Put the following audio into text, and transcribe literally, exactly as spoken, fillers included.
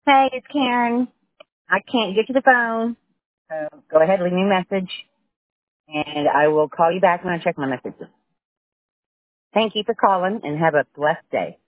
Hey, it's Karen. I can't get to the phone. So go ahead, leave me a message, and I will call you back when I check my messages. Thank you for calling, and have a blessed day.